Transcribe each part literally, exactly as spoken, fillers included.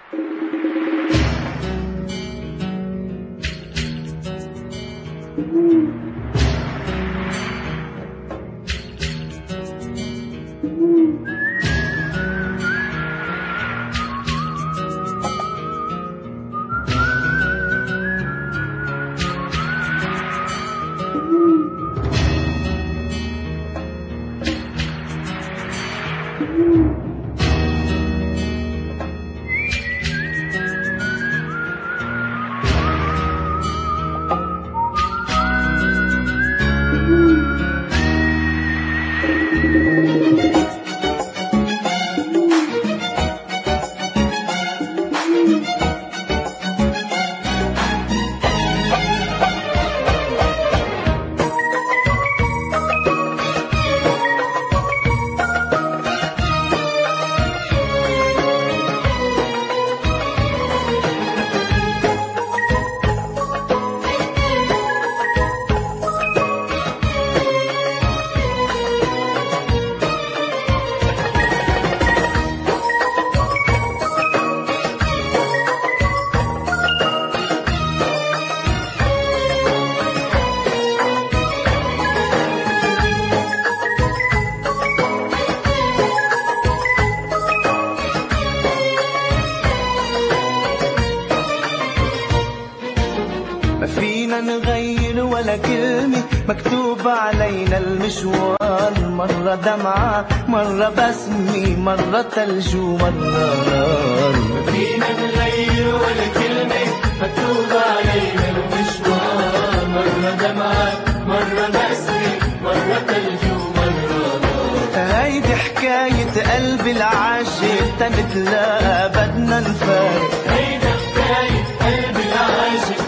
فينا نغير ولا كلمة مكتوب علينا المشوار، مرة دمعة مرة بسمة مرة تلج ومرة نار. فينا نغير ولا كلمة مكتوب علينا المشوار، مرة دمعة مرة بسمة مرة تلج ومرة نار. هيدي حكاية قلب العاشق تنتلاقى بدنا نفارق، هيدي حكاية قلب العاشق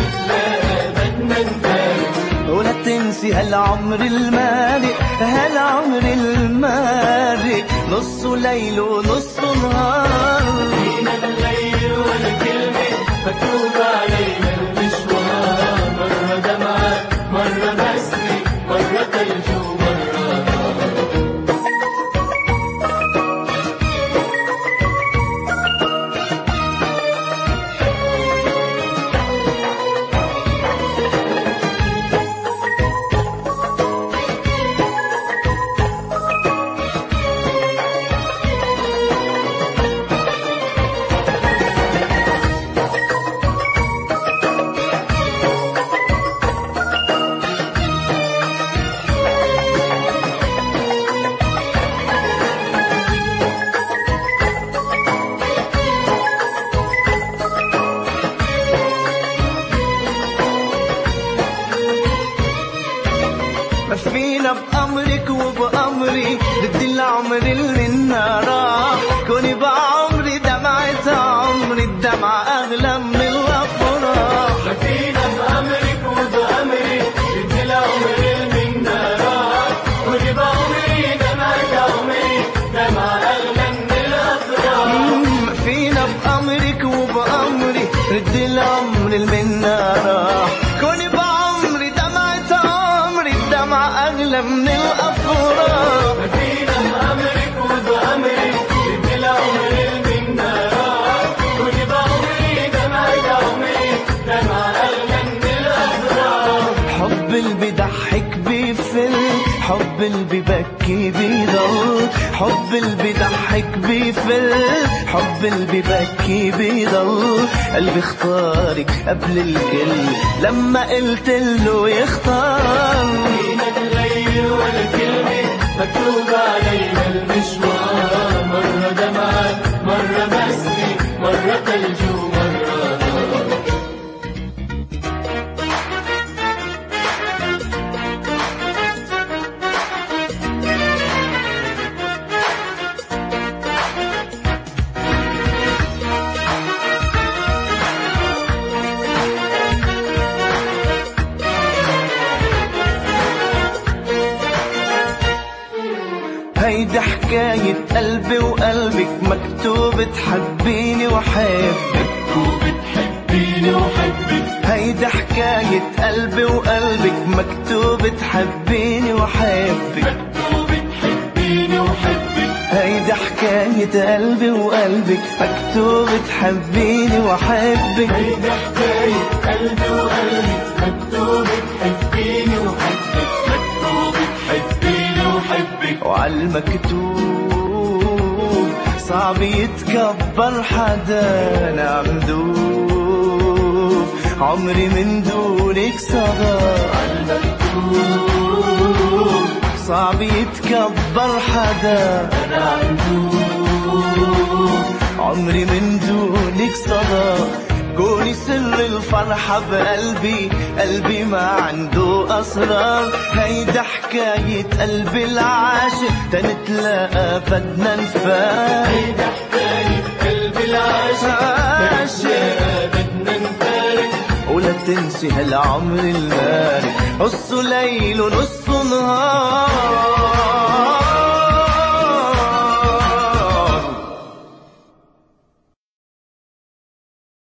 ولا تنسي هالعمر المالك هالعمر المالك، نصه ليل ونصه نهار. فينا نغير ولا كلمة مكتوب علينا المشوار، مرة دمعة مرة بسمة مرة تلج ومرة نار. فينا بأمرك وبأمري ضد العمر اللي منا راح، كوني بعمري دمعة عمري الدمعة أغلى من الأفراح. فينا بأمرك وبأمري ضد العمر اللي منا راح، كوني بعمري دمعة عمري دمعة أغلى من الأفراح. فينا بأمرك وبأمري ضد العمر اللي منا راح، كوني بعمري دمعة عمري الدمعة أغلى من الأفراح. فينا بأمرك وبأمري ضد العمر اللي منا راح، كوني بعمري دمعة عمري دمعة أغلى من الأفراح. حب اللي بيضحك بيفل، حب اللي بيبكي بيضل، حب اللي بيضحك بيفل، حب اللي بيبكي بيضل. قلبي اختارك قبل الكل لما قلت له يختار. فينا نغير ولا كلمة مكتوب علينا المشوار، مرة دمعة مرة بسمة مرة تلج ومرة نار. هيدي حكاية قلبي وقلبك مكتوب تحبيني وحبك، مكتوب تحبيني وحبك. هيدي حكاية قلبي وقلبك مكتوب تحبيني وحبك، مكتوب تحبيني وحبك. هيدي حكاية قلبي وقلبك، مكتوب تحبيني وأحبك. هيدي حكاية قلبي وقلبك، مكتوب تحبيني وحبك، مكتوب تحبيني وحبك. وعالمكتوب صعب يتكبر حدا، أنا مدوب عمري من دونك صدى. عالمكتوب صعب يتكبر حدا، أنا مدوب عمري من دونك صدى. كوني سر الفرحة بقلبي، قلبي ما عنده أسرار. هيدا حكاية قلبي العاشق، تنتلاقى بدنا نفارق. هيدا حكاية قلبي العاشق، تنتلاقى بدنا نفارق. ولا تنسي هالعمر المارق، نصه ليل ونصه نهار.